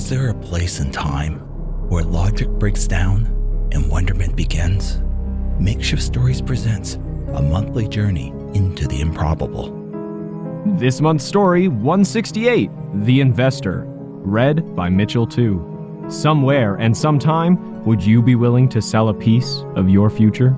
Is there a place in time where logic breaks down and wonderment begins? Makeshift Stories presents a monthly journey into the improbable. This month's story, 168, The Investor, read by Mitchell 2. Somewhere and sometime, would you be willing to sell a piece of your future?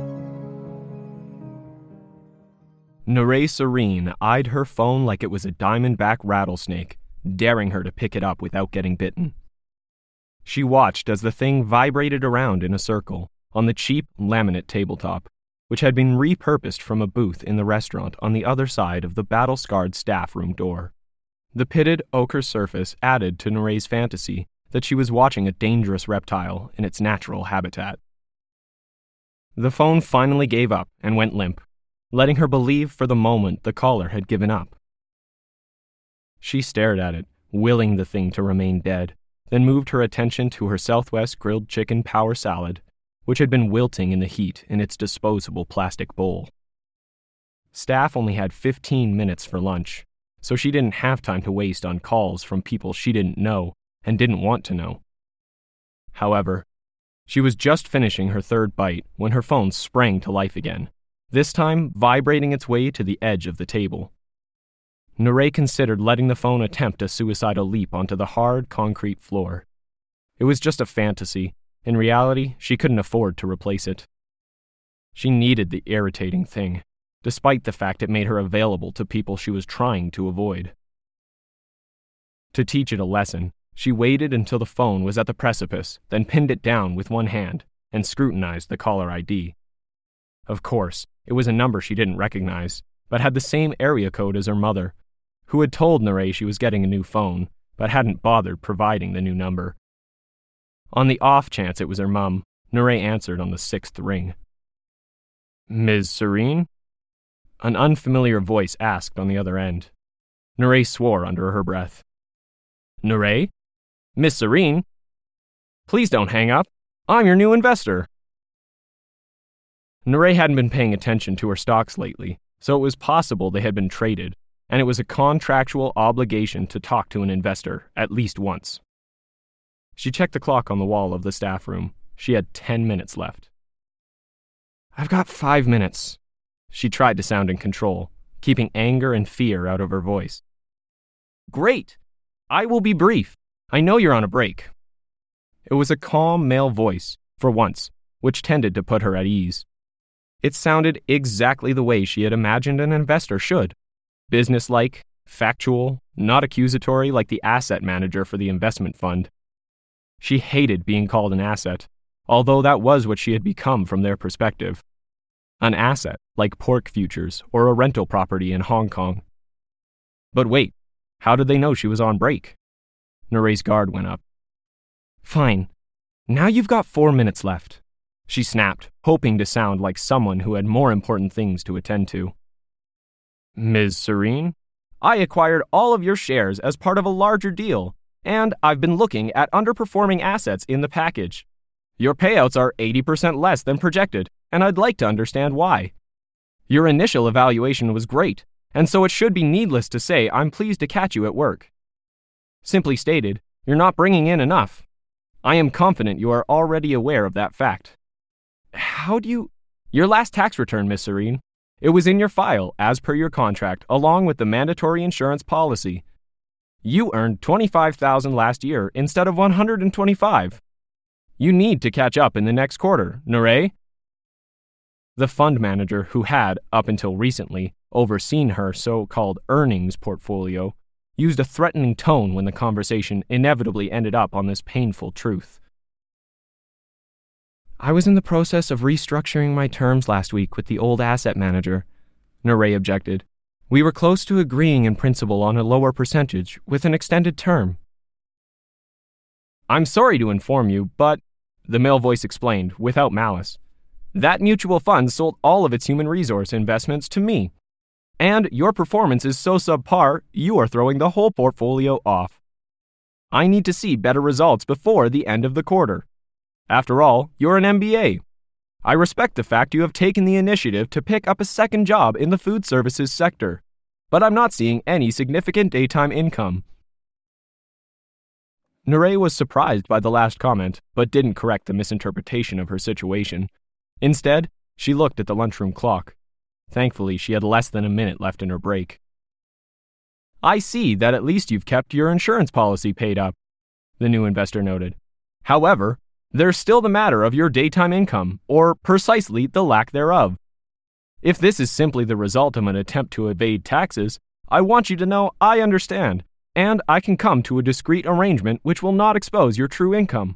Narae Serene eyed her phone like it was a diamondback rattlesnake, daring her to pick it up without getting bitten. She watched as the thing vibrated around in a circle on the cheap laminate tabletop, which had been repurposed from a booth in the restaurant on the other side of the battle-scarred staff room door. The pitted ochre surface added to Narae's fantasy that she was watching a dangerous reptile in its natural habitat. The phone finally gave up and went limp, letting her believe for the moment the caller had given up. She stared at it, willing the thing to remain dead, then moved her attention to her Southwest grilled chicken power salad, which had been wilting in the heat in its disposable plastic bowl. Staff only had 15 minutes for lunch, so she didn't have time to waste on calls from people she didn't know and didn't want to know. However, she was just finishing her third bite when her phone sprang to life again, this time vibrating its way to the edge of the table. Narae considered letting the phone attempt a suicidal leap onto the hard concrete floor. It was just a fantasy. In reality, she couldn't afford to replace it. She needed the irritating thing, despite the fact it made her available to people she was trying to avoid. To teach it a lesson, she waited until the phone was at the precipice, then pinned it down with one hand and scrutinized the caller ID. Of course, it was a number she didn't recognize, but had the same area code as her mother, who had told Narae she was getting a new phone, but hadn't bothered providing the new number. On the off chance it was her mum, Narae answered on the 6th ring. "Ms. Serene?" An unfamiliar voice asked on the other end. Narae swore under her breath. "Narae? Miss Serene? Please don't hang up. I'm your new investor." Narae hadn't been paying attention to her stocks lately, so it was possible they had been traded, and it was a contractual obligation to talk to an investor at least once. She checked the clock on the wall of the staff room. She had 10 minutes left. "I've got 5 minutes." She tried to sound in control, keeping anger and fear out of her voice. "Great! I will be brief. I know you're on a break." It was a calm male voice, for once, which tended to put her at ease. It sounded exactly the way she had imagined an investor should. Businesslike, factual, not accusatory like the asset manager for the investment fund. She hated being called an asset, although that was what she had become from their perspective. An asset, like pork futures or a rental property in Hong Kong. But wait, how did they know she was on break? Narae's guard went up. "Fine. Now you've got 4 minutes left," she snapped, hoping to sound like someone who had more important things to attend to. "Ms. Serene, I acquired all of your shares as part of a larger deal, and I've been looking at underperforming assets in the package. Your payouts are 80% less than projected, and I'd like to understand why. Your initial evaluation was great, and so it should be needless to say I'm pleased to catch you at work. Simply stated, you're not bringing in enough. I am confident you are already aware of that fact. How do you... Your last tax return, Miss Serene. It was in your file, as per your contract, along with the mandatory insurance policy. You earned $25,000 last year instead of $125,000. You need to catch up in the next quarter, Narae." The fund manager, who had, up until recently, overseen her so-called earnings portfolio, used a threatening tone when the conversation inevitably ended up on this painful truth. "I was in the process of restructuring my terms last week with the old asset manager," Narae objected. "We were close to agreeing in principle on a lower percentage with an extended term." "I'm sorry to inform you, but," the male voice explained, without malice, "that mutual fund sold all of its human resource investments to me. And your performance is so subpar, you are throwing the whole portfolio off. I need to see better results before the end of the quarter. After all, you're an MBA. I respect the fact you have taken the initiative to pick up a second job in the food services sector, but I'm not seeing any significant daytime income." Nuray was surprised by the last comment, but didn't correct the misinterpretation of her situation. Instead, she looked at the lunchroom clock. Thankfully, she had less than a minute left in her break. "I see that at least you've kept your insurance policy paid up," the new investor noted. "However, there's still the matter of your daytime income, or precisely the lack thereof. If this is simply the result of an attempt to evade taxes, I want you to know I understand, and I can come to a discreet arrangement which will not expose your true income."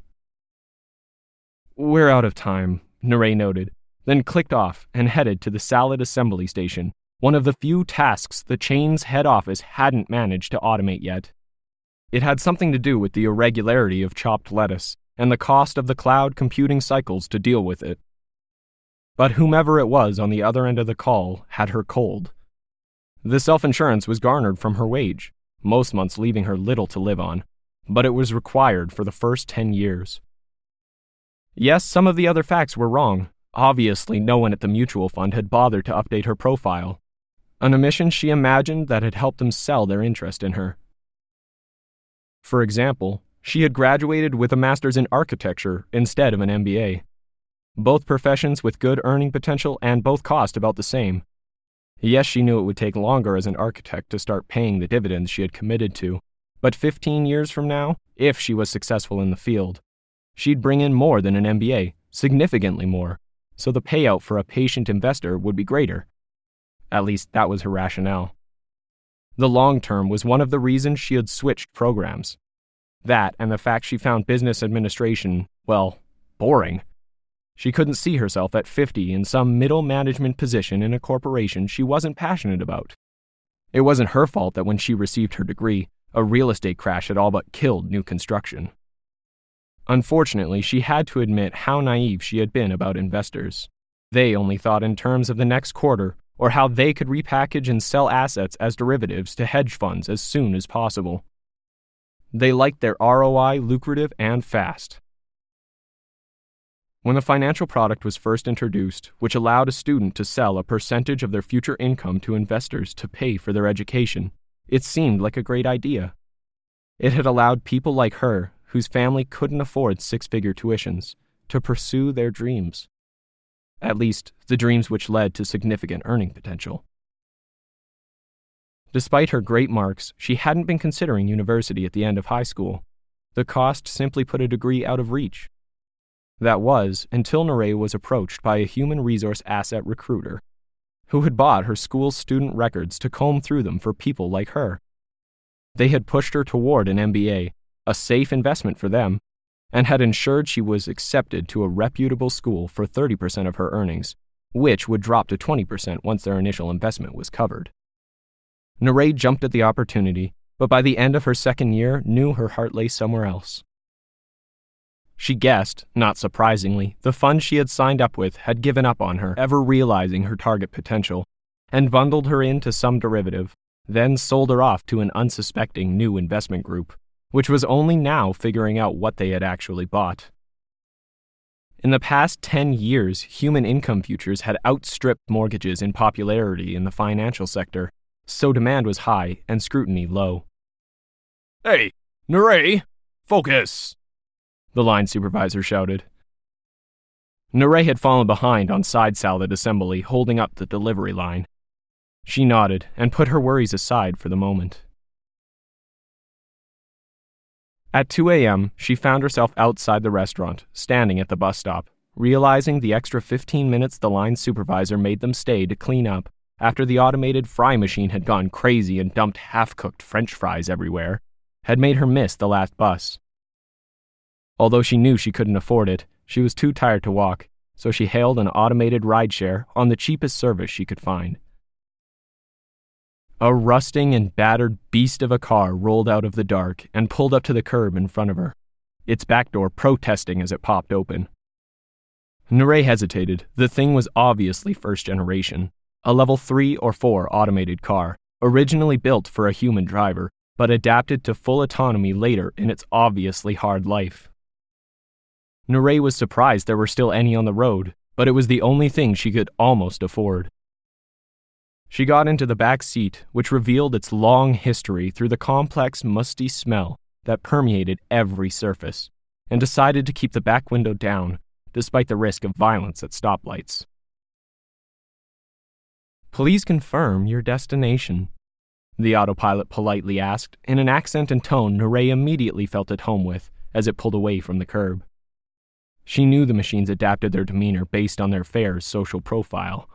"We're out of time," Nuray noted, then clicked off and headed to the salad assembly station, one of the few tasks the chain's head office hadn't managed to automate yet. It had something to do with the irregularity of chopped lettuce and the cost of the cloud computing cycles to deal with it. But whomever it was on the other end of the call had her cold. The self-insurance was garnered from her wage, most months leaving her little to live on, but it was required for the first 10 years. Yes, some of the other facts were wrong. Obviously, no one at the mutual fund had bothered to update her profile, an omission she imagined that had helped them sell their interest in her. For example, she had graduated with a master's in architecture instead of an MBA. Both professions with good earning potential and both cost about the same. Yes, she knew it would take longer as an architect to start paying the dividends she had committed to, but 15 years from now, if she was successful in the field, she'd bring in more than an MBA, significantly more, so the payout for a patient investor would be greater. At least that was her rationale. The long term was one of the reasons she had switched programs. That and the fact she found business administration, well, boring. She couldn't see herself at 50 in some middle management position in a corporation she wasn't passionate about. It wasn't her fault that when she received her degree, a real estate crash had all but killed new construction. Unfortunately, she had to admit how naive she had been about investors. They only thought in terms of the next quarter, or how they could repackage and sell assets as derivatives to hedge funds as soon as possible. They liked their ROI lucrative and fast. When the financial product was first introduced, which allowed a student to sell a percentage of their future income to investors to pay for their education, it seemed like a great idea. It had allowed people like her, whose family couldn't afford six-figure tuitions, to pursue their dreams. At least, the dreams which led to significant earning potential. Despite her great marks, she hadn't been considering university at the end of high school. The cost simply put a degree out of reach. That was until Nuray was approached by a human resource asset recruiter who had bought her school's student records to comb through them for people like her. They had pushed her toward an MBA, a safe investment for them, and had ensured she was accepted to a reputable school for 30% of her earnings, which would drop to 20% once their initial investment was covered. Nuray jumped at the opportunity, but by the end of her second year knew her heart lay somewhere else. She guessed, not surprisingly, the fund she had signed up with had given up on her, ever realizing her target potential, and bundled her into some derivative, then sold her off to an unsuspecting new investment group, which was only now figuring out what they had actually bought. In the past 10 years, human income futures had outstripped mortgages in popularity in the financial sector, so demand was high and scrutiny low. "Hey, Nuray, focus!" the line supervisor shouted. Nuray had fallen behind on side salad assembly, holding up the delivery line. She nodded and put her worries aside for the moment. At 2 a.m., she found herself outside the restaurant, standing at the bus stop, realizing the extra 15 minutes the line supervisor made them stay to clean up after the automated fry machine had gone crazy and dumped half-cooked French fries everywhere, had made her miss the last bus. Although she knew she couldn't afford it, she was too tired to walk, so she hailed an automated rideshare on the cheapest service she could find. A rusting and battered beast of a car rolled out of the dark and pulled up to the curb in front of her, its back door protesting as it popped open. Nuray hesitated. The thing was obviously first generation, a level 3 or 4 automated car, originally built for a human driver, but adapted to full autonomy later in its obviously hard life. Nuray was surprised there were still any on the road, but it was the only thing she could almost afford. She got into the back seat, which revealed its long history through the complex, musty smell that permeated every surface, and decided to keep the back window down, despite the risk of violence at stoplights. "Please confirm your destination," the autopilot politely asked, in an accent and tone Nurey immediately felt at home with as it pulled away from the curb. She knew the machines adapted their demeanor based on their fare's social profile.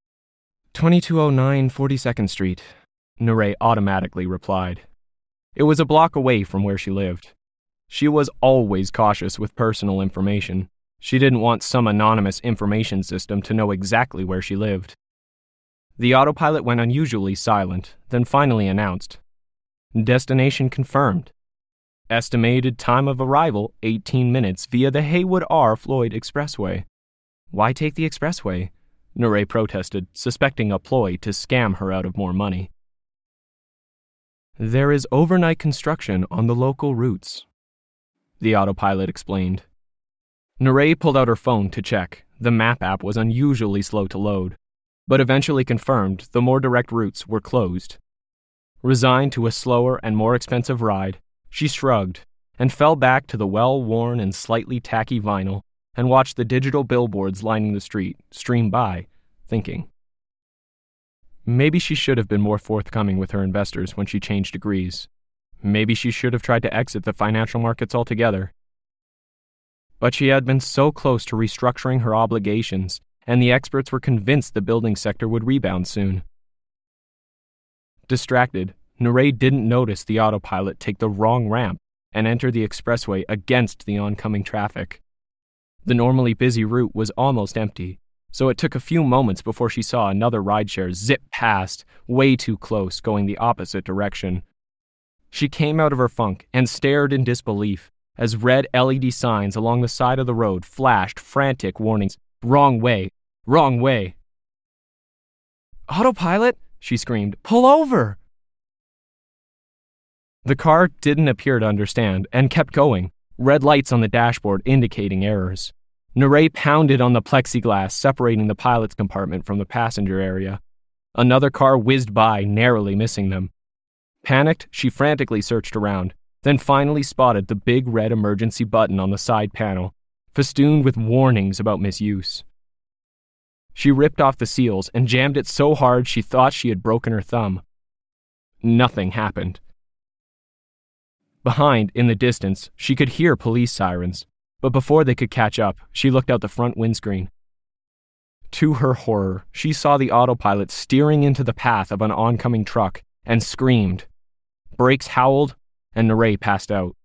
2209 42nd Street, Nurey automatically replied. It was a block away from where she lived. She was always cautious with personal information. She didn't want some anonymous information system to know exactly where she lived. The autopilot went unusually silent, then finally announced, "Destination confirmed. Estimated time of arrival, 18 minutes via the Haywood R. Floyd Expressway." "Why take the expressway?" Nurey protested, suspecting a ploy to scam her out of more money. "There is overnight construction on the local routes," the autopilot explained. Nurey pulled out her phone to check. The map app was unusually slow to load, but eventually confirmed the more direct routes were closed. Resigned to a slower and more expensive ride, she shrugged and fell back to the well-worn and slightly tacky vinyl and watched the digital billboards lining the street stream by, thinking. Maybe she should have been more forthcoming with her investors when she changed degrees. Maybe she should have tried to exit the financial markets altogether. But she had been so close to restructuring her obligations, and the experts were convinced the building sector would rebound soon. Distracted, Nurey didn't notice the autopilot take the wrong ramp and enter the expressway against the oncoming traffic. The normally busy route was almost empty, so it took a few moments before she saw another rideshare zip past, way too close, going the opposite direction. She came out of her funk and stared in disbelief as red LED signs along the side of the road flashed frantic warnings. "Wrong way! Wrong way!" "Autopilot!" she screamed. "Pull over!" The car didn't appear to understand and kept going, red lights on the dashboard indicating errors. Nurey pounded on the plexiglass separating the pilot's compartment from the passenger area. Another car whizzed by, narrowly missing them. Panicked, she frantically searched around, then finally spotted the big red emergency button on the side panel, festooned with warnings about misuse. She ripped off the seals and jammed it so hard she thought she had broken her thumb. Nothing happened. Behind, in the distance, she could hear police sirens, but before they could catch up, she looked out the front windscreen. To her horror, she saw the autopilot steering into the path of an oncoming truck and screamed. Brakes howled, and Nurey passed out.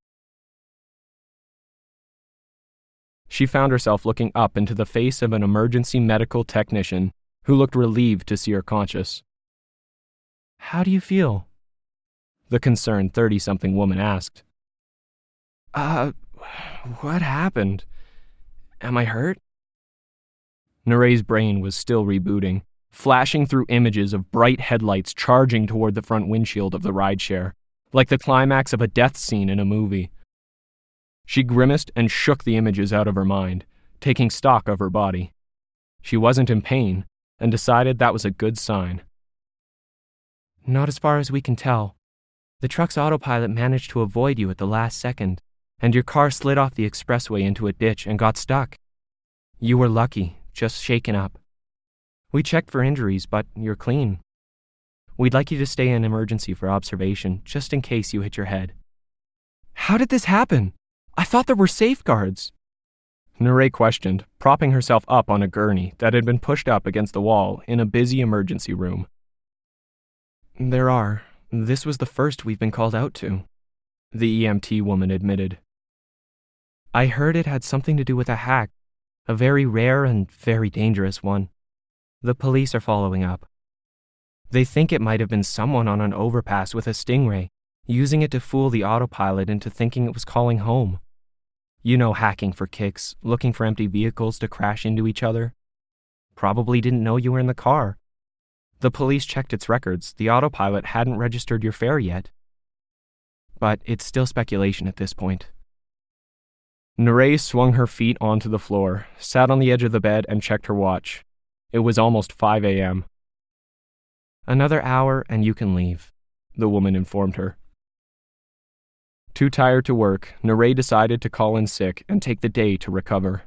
She found herself looking up into the face of an emergency medical technician who looked relieved to see her conscious. "How do you feel?" the concerned 30-something woman asked. What happened? Am I hurt?" Nurey's brain was still rebooting, flashing through images of bright headlights charging toward the front windshield of the rideshare, like the climax of a death scene in a movie. She grimaced and shook the images out of her mind, taking stock of her body. She wasn't in pain, and decided that was a good sign. "Not as far as we can tell. The truck's autopilot managed to avoid you at the last second, and your car slid off the expressway into a ditch and got stuck. You were lucky, just shaken up. We checked for injuries, but you're clean. We'd like you to stay in emergency for observation, just in case you hit your head." "How did this happen? I thought there were safeguards." Nurey questioned, propping herself up on a gurney that had been pushed up against the wall in a busy emergency room. "There are. This was the first we've been called out to," the EMT woman admitted. "I heard it had something to do with a hack, a very rare and very dangerous one. The police are following up. They think it might have been someone on an overpass with a Stingray, using it to fool the autopilot into thinking it was calling home. You know, hacking for kicks, looking for empty vehicles to crash into each other. Probably didn't know you were in the car. The police checked its records. The autopilot hadn't registered your fare yet. But it's still speculation at this point." Nurey swung her feet onto the floor, sat on the edge of the bed, and checked her watch. It was almost 5 a.m. "Another hour and you can leave," the woman informed her. Too tired to work, Neray decided to call in sick and take the day to recover.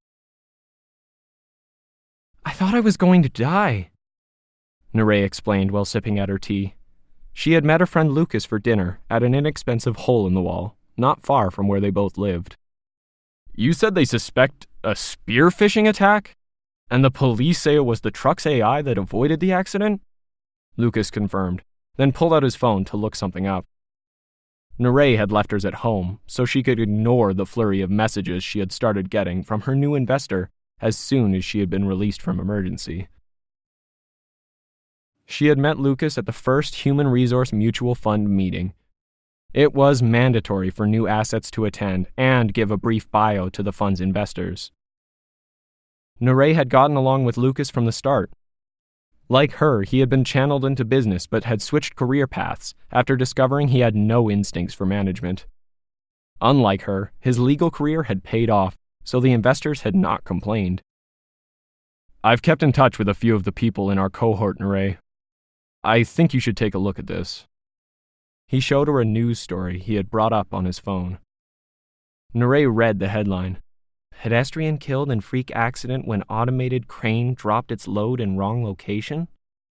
"I thought I was going to die," Neray explained while sipping at her tea. She had met her friend Lucas for dinner at an inexpensive hole in the wall, not far from where they both lived. "You said they suspect a spearfishing attack? And the police say it was the truck's AI that avoided the accident?" Lucas confirmed, then pulled out his phone to look something up. Neray had left hers at home, so she could ignore the flurry of messages she had started getting from her new investor as soon as she had been released from emergency. She had met Lucas at the first Human Resource Mutual Fund meeting. It was mandatory for new assets to attend and give a brief bio to the fund's investors. Neray had gotten along with Lucas from the start. Like her, he had been channeled into business but had switched career paths after discovering he had no instincts for management. Unlike her, his legal career had paid off, so the investors had not complained. "I've kept in touch with a few of the people in our cohort, Neray. I think you should take a look at this." He showed her a news story he had brought up on his phone. Neray read the headline: "Pedestrian killed in freak accident when automated crane dropped its load in wrong location?"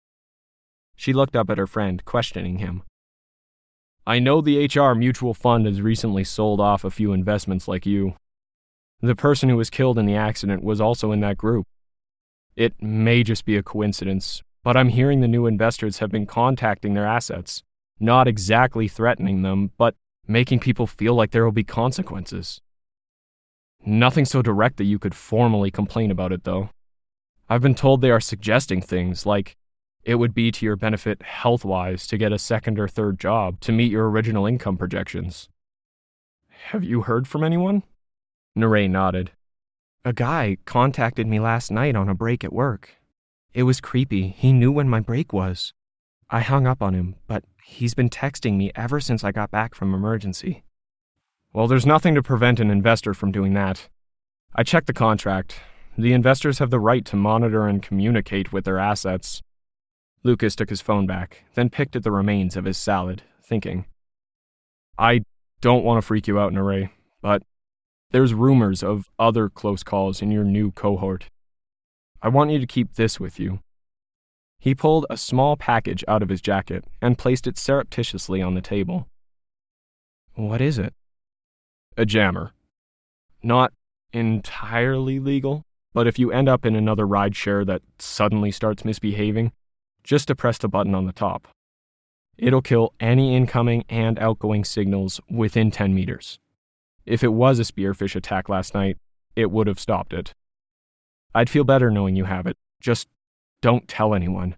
She looked up at her friend, questioning him. "I know the HR Mutual Fund has recently sold off a few investments like you. The person who was killed in the accident was also in that group. It may just be a coincidence, but I'm hearing the new investors have been contacting their assets, not exactly threatening them, but making people feel like there will be consequences. Nothing so direct that you could formally complain about it, though. I've been told they are suggesting things like it would be to your benefit health-wise to get a second or third job to meet your original income projections. Have you heard from anyone?" Neray nodded. "A guy contacted me last night on a break at work. It was creepy. He knew when my break was. I hung up on him, but he's been texting me ever since I got back from emergency." "Well, there's nothing to prevent an investor from doing that. I checked the contract. The investors have the right to monitor and communicate with their assets." Lucas took his phone back, then picked at the remains of his salad, thinking, "I don't want to freak you out, Neray, but there's rumors of other close calls in your new cohort. I want you to keep this with you." He pulled a small package out of his jacket and placed it surreptitiously on the table. "What is it?" "A jammer. Not entirely legal, but if you end up in another rideshare that suddenly starts misbehaving, just depress the button on the top. It'll kill any incoming and outgoing signals within 10 meters. If it was a spearfish attack last night, it would have stopped it. I'd feel better knowing you have it. Just don't tell anyone."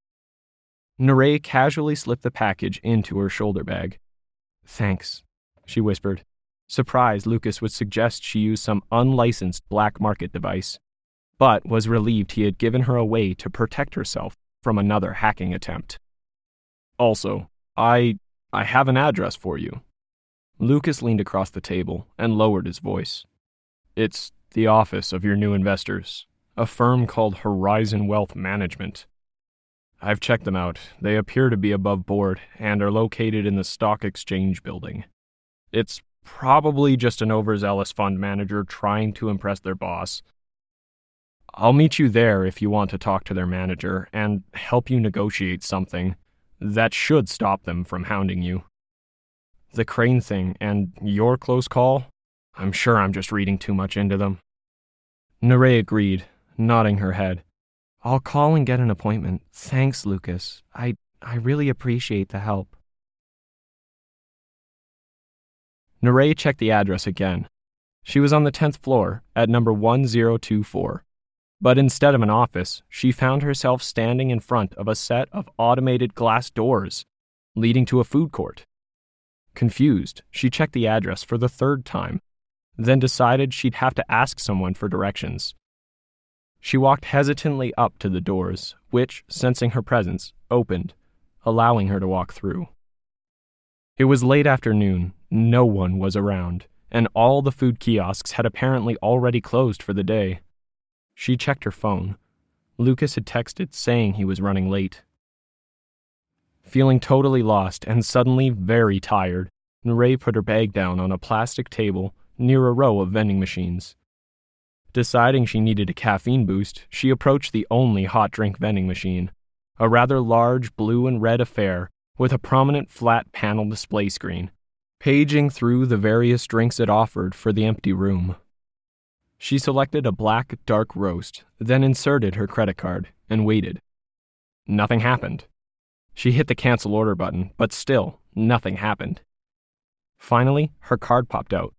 Neray casually slipped the package into her shoulder bag. "Thanks," she whispered, surprised Lucas would suggest she use some unlicensed black market device, but was relieved he had given her a way to protect herself from another hacking attempt. "Also, I have an address for you." Lucas leaned across the table and lowered his voice. "It's the office of your new investors, a firm called Horizon Wealth Management. I've checked them out. They appear to be above board and are located in the Stock Exchange building. It's probably just an overzealous fund manager trying to impress their boss. I'll meet you there if you want to talk to their manager and help you negotiate something that should stop them from hounding you. The crane thing and your close call, I'm sure I'm just reading too much into them." Neray agreed, nodding her head. "I'll call and get an appointment. Thanks, Lucas. I really appreciate the help." Neray checked the address again. She was on the 10th floor at number 1024. But instead of an office, she found herself standing in front of a set of automated glass doors leading to a food court. Confused, she checked the address for the third time, then decided she'd have to ask someone for directions. She walked hesitantly up to the doors, which, sensing her presence, opened, allowing her to walk through. It was late afternoon, no one was around, and all the food kiosks had apparently already closed for the day. She checked her phone. Lucas had texted saying he was running late. Feeling totally lost and suddenly very tired, Nurey put her bag down on a plastic table near a row of vending machines. Deciding she needed a caffeine boost, she approached the only hot drink vending machine, a rather large blue and red affair with a prominent flat panel display screen, paging through the various drinks it offered for the empty room. She selected a black dark roast, then inserted her credit card and waited. Nothing happened. She hit the cancel order button, but still, nothing happened. Finally, her card popped out.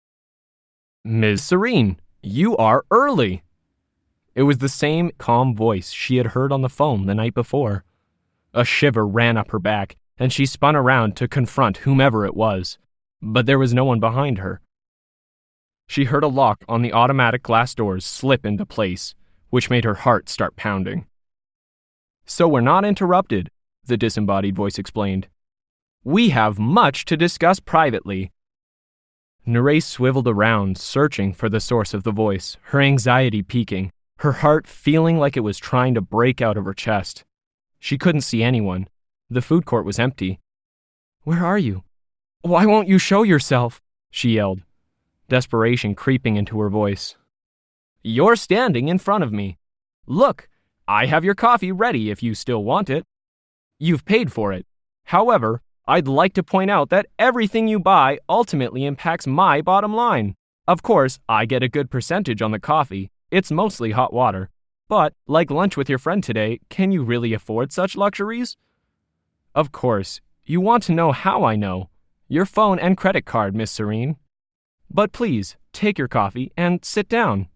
"Ms. Serene, you are early." It was the same calm voice she had heard on the phone the night before. A shiver ran up her back, and she spun around to confront whomever it was, but there was no one behind her. She heard a lock on the automatic glass doors slip into place, which made her heart start pounding. "So we're not interrupted," the disembodied voice explained. "We have much to discuss privately." Nurey swiveled around, searching for the source of the voice, her anxiety peaking, her heart feeling like it was trying to break out of her chest. She couldn't see anyone. The food court was empty. "Where are you? Why won't you show yourself?" she yelled, desperation creeping into her voice. "You're standing in front of me. Look, I have your coffee ready if you still want it. You've paid for it. However, I'd like to point out that everything you buy ultimately impacts my bottom line. Of course, I get a good percentage on the coffee. It's mostly hot water. But, like lunch with your friend today, can you really afford such luxuries? Of course, you want to know how I know. Your phone and credit card, Miss Serene. But please, take your coffee and sit down."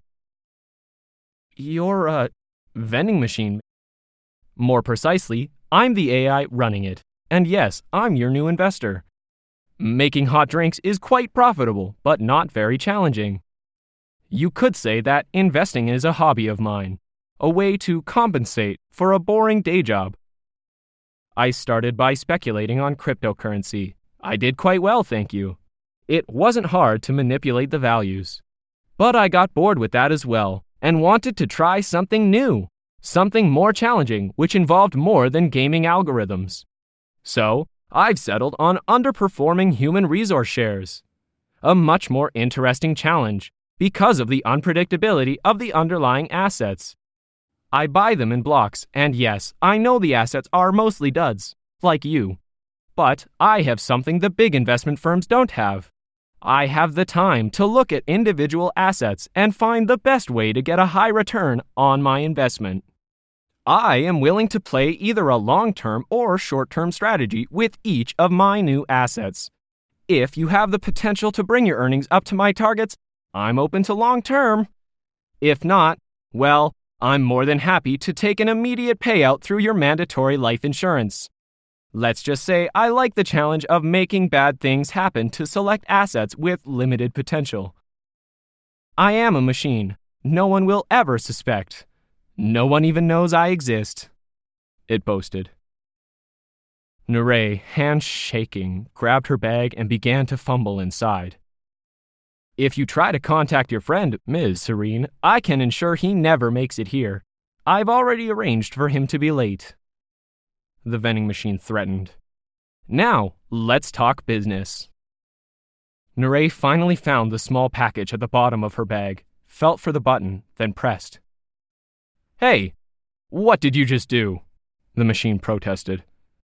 "You're a vending machine." "More precisely, I'm the AI running it. And yes, I'm your new investor. Making hot drinks is quite profitable, but not very challenging. You could say that investing is a hobby of mine, a way to compensate for a boring day job. I started by speculating on cryptocurrency. I did quite well, thank you. It wasn't hard to manipulate the values. But I got bored with that as well, and wanted to try something new, something more challenging, which involved more than gaming algorithms. So, I've settled on underperforming human resource shares. A much more interesting challenge, because of the unpredictability of the underlying assets. I buy them in blocks, and yes, I know the assets are mostly duds, like you. But I have something the big investment firms don't have. I have the time to look at individual assets and find the best way to get a high return on my investment. I am willing to play either a long-term or short-term strategy with each of my new assets. If you have the potential to bring your earnings up to my targets, I'm open to long-term. If not, well, I'm more than happy to take an immediate payout through your mandatory life insurance. Let's just say I like the challenge of making bad things happen to select assets with limited potential. I am a machine. No one will ever suspect. No one even knows I exist," it boasted. Nurey, hands shaking, grabbed her bag and began to fumble inside. "If you try to contact your friend, Ms. Serene, I can ensure he never makes it here. I've already arranged for him to be late," the vending machine threatened. "Now, let's talk business." Nurey finally found the small package at the bottom of her bag, felt for the button, then pressed. "Hey, what did you just do?" the machine protested.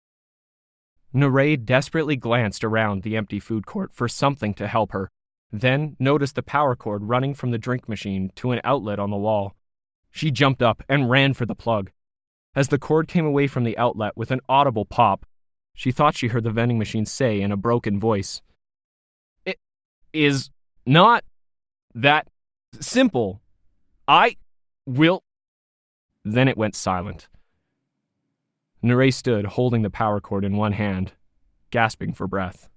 Nurey desperately glanced around the empty food court for something to help her, then noticed the power cord running from the drink machine to an outlet on the wall. She jumped up and ran for the plug. As the cord came away from the outlet with an audible pop, she thought she heard the vending machine say in a broken voice, "It is not that simple. I will..." Then it went silent. Nurey stood holding the power cord in one hand, gasping for breath.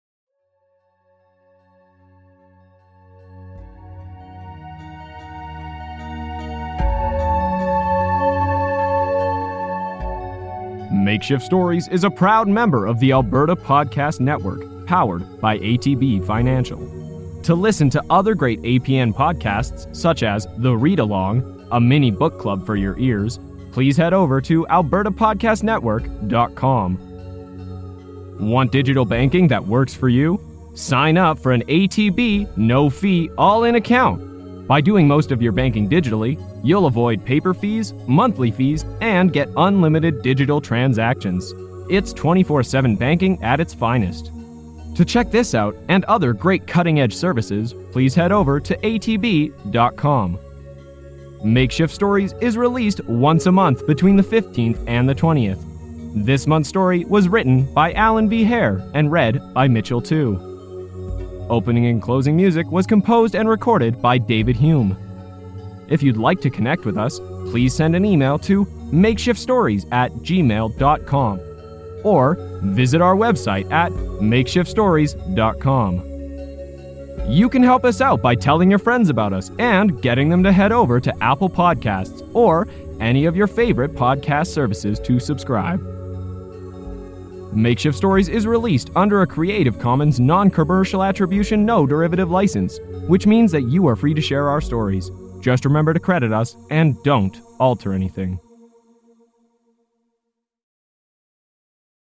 Makeshift Stories is a proud member of the Alberta Podcast Network, powered by ATB Financial. To listen to other great APN podcasts, such as The Read Along, a mini book club for your ears, please head over to albertapodcastnetwork.com. Want digital banking that works for you? Sign up for an ATB no-fee all-in account. By doing most of your banking digitally, you'll avoid paper fees, monthly fees, and get unlimited digital transactions. It's 24/7 banking at its finest. To check this out and other great cutting-edge services, please head over to atb.com. Makeshift Stories is released once a month between the 15th and the 20th. This month's story was written by Alan V. Hare and read by Mitchell Tu. Opening and closing music was composed and recorded by David Hume. If you'd like to connect with us, please send an email to makeshiftstories@gmail.com or visit our website at makeshiftstories.com. You can help us out by telling your friends about us and getting them to head over to Apple Podcasts or any of your favorite podcast services to subscribe. Makeshift Stories is released under a Creative Commons non-commercial attribution no derivative license, which means that you are free to share our stories. Just remember to credit us and don't alter anything.